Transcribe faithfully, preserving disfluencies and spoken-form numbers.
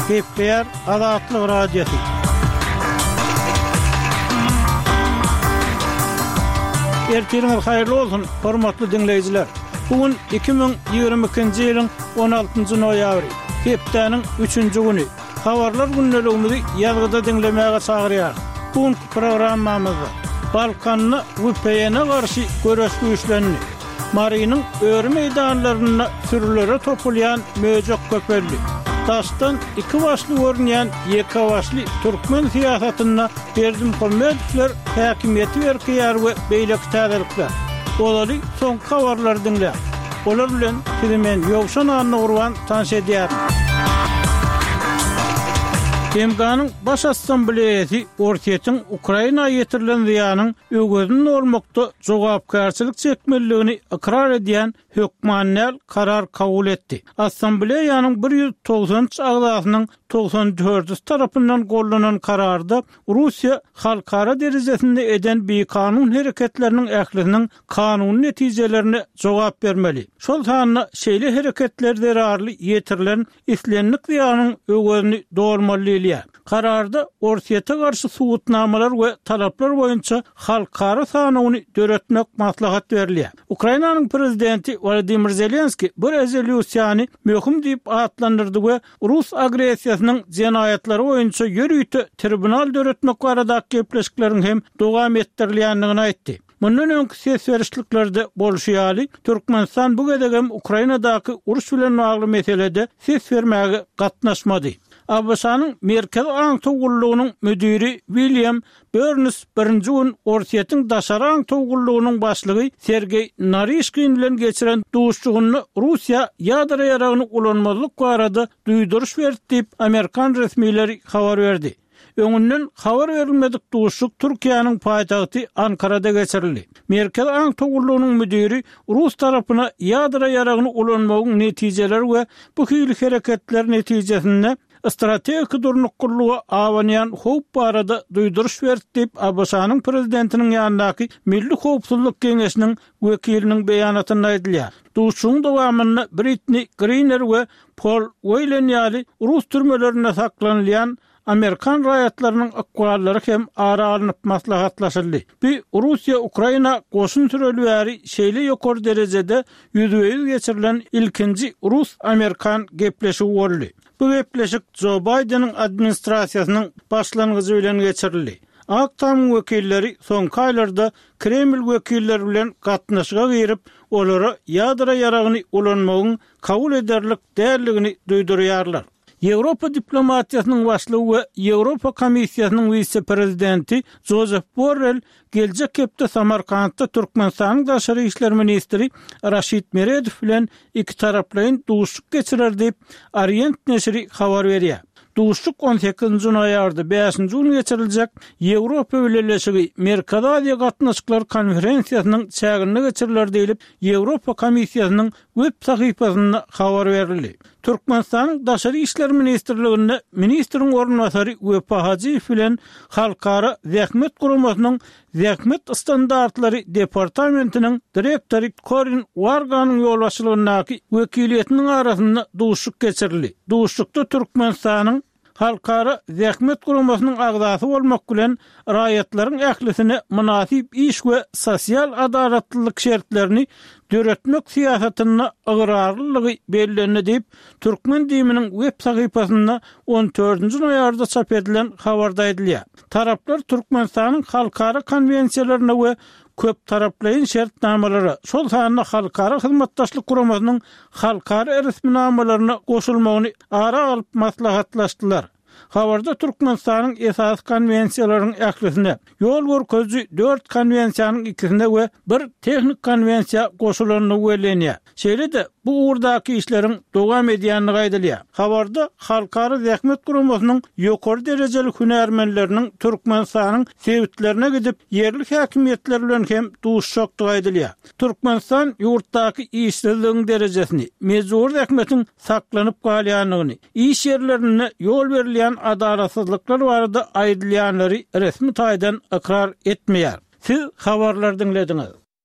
Kepler Azatlyk Radiosu. Ertiriniz hayırlı olsun, hormatly dinleyijiler. Bugün iki bin ýygrimi ikinji ýylyň on altynjy noýabry, hepdeniň üçünji güni. Habarlar günneligimizi ýazgyda dinlemäge çagyrýar. Bu programmamyzda Balkanyny W P N'e garşy göreş güýçlerini, Marynyň öýre meýdanlaryna sürülere topulýan möjek köpelli, Daşdan iki başly görünýän ýeka başly türkmen siýasatyna Berdim Kolmedowler häkimiýeti berýär we beýleki täzelikler. Olary soňky habarlar dinle. Olar bilen Türkmen ýogşan anyny urwan tanış edýär. B M G'nyň baş assambleýasy Ortiýetiň Ukraina ýetirilen ziýanyň öwgözünden olmakda jogapkarçylyk çekmeligini ikrar edýän hökmannel karar kabul etdi. Assambleýanyň bir ýüz togsanjy agzasynyň togsan dördüncü tarapyndan gollanan kararda Russiýa halkara derejesinde eden bir kanun hereketlerinin ählisiniň kanun netijelerini jogap bermeli. Şol sanyna şeýle hereketler derarly ýetirilen islenlik ziýanyň öwgözüni dolmaly. Kararda Ortiýete garşy suwutnamalar we talaplar boýunça halkara sanawyny döretmek maslahat berilýär. Ukrainanyň prezidenti Volodymyr Zelenski bu rezolýusiýany möhüm diýip atlandyrdy we Rus agresiýasynyň jenayatlary boýunça ýörüýte tribunal döretmek barada gepleşiklerin hem dowam etdirilýändigini aýtdy. Mundan öňki ses berişliklerde bolşýaly Türkmenistan bu gedegem Ukrainadaky uruş bilen bagly meselede ses bermäge gatnaşmady. A B S-nyň Merkez Aň Togullugynyň müdiri William Burns birinji gün Ortiýetiň daşary aň togullugynyň başlygy Sergey Narishkin bilen geçiren duşçugyny Russiýa ýadra ýaragyny ulanmazlyk barada duýduruş berdi diýip Amerikan resmiýetleri habar berdi. Öňünden habar berilmedik duşçuk Türkiýanyň paýtagty Ankarada geçirildi. Merkez Aň Togullugynyň müdiri Rus tarapyna ýadra ýaragyny ulanmagyň netijeleri we bu hili hereketler netijesinde strategik durnukluğa awanyan howp barada duýduruş berdi diýip A B S-nyň prezidentiniň ýanyndaky Milli Howpsuzlyk Geňeşiniň wekiliniň beýanatyna aýdylýar. Duşçuň dowamyny Britney Griner we Paul Whelan ýaly Rus türmelerine saklanýan Amerikan raýatlarynyň akwallary hem ara alınıp maslahatlaşyldy. Bir Russiýa Ukraina goşun türelýäri şeýle ýokary derejede ýüzüýüz geçirilen ilkinji Rus-Amerikan gepleşigi boldy. Bu gepleşik Joe Biden'ın administrasiýasynyň başlangyjy bilen geçirildi. Aktam wekilleri soňky aýlarda Kreml wekilleri bilen gatnaşyga girip, olara ýadra ýaragyny ulanmagyň kabul ederlik dälligini duýdurýarlar. Ýewropa diplomatiýasynyň başlygy we Ýewropa Komissiýasynyň vice-prezidenti Joseph Borrell geljek hepde Samarkandda Türkmenistanyň daşary işler ministri Raşid Meredow bilen iki taraplyň duşuk geçirer diýip Orient neşri habar berýär. Duşuk on sekizinji noýabrda beşinji gün geçiriljek Ýewropa Birleşigi Merkez Aziýa gatnaşyklar konferensiýasynyň çägine geçiriler diýilip Ýewropa Komissiýasynyň web sahypasynda habar berildi. Türkmenistanyň daşary işler ministrliginde ministriň ornwasary Wepa Hajiýew bilen Halkara Zähmet guramasynyň Zähmet standartlary departamentiniň direktori Corin Warganyň ýolbaşçylygyndaky wekiliýetiniň arasynda duşuk geçirildi. Duşukda Türkmenistanyň Halkara Zähmet guramasynyň agdasy bolmak bilen raýatlaryň ählisine münasip iş we sosial adalatlyk şertlerini döretmek siýasatyna agrarlygy bellendi diýip Türkmen diýiminiň web sahypasynda on dördünji noýabrda çap edilen habarda aýdylýar. Taraplar Türkmenistanyň halkara konwensiýalaryna we köp taraplyň şertnamalary, şol sanyna halkara hyzmatdaşlyk guramasynyň halkara resminamalaryna goşulmagyny ara alyp maslahatlaşdylar. Habarda Türkmenistanyň esas konwensiýalarynyň ählisine ýol görkezji dört konwensiýanyň ikisinde we bir tehnik konwensiýa goşulanyny wellenýär. Şeýle-de bu urdaky işleriň dowam edýändigi aýdylýar. Habarda halkara zähmet guramasynyň ýokary derejeli hünärmenleriniň Türkmenistanyň sebitlerine gidip yerlik häkimiýetler bilen hem duşşakdygy aýdylýar. Türkmenistan ýurtdaky işsizligiň derejesini, mejbur zähmetiň saklanyp galýanlygyny, iş ýerlerine ýol berilýän adalatsızlıklar barada aýdylýanlary resmi taýdan ikrar etmeýär. Siz habarlar dinlediniz.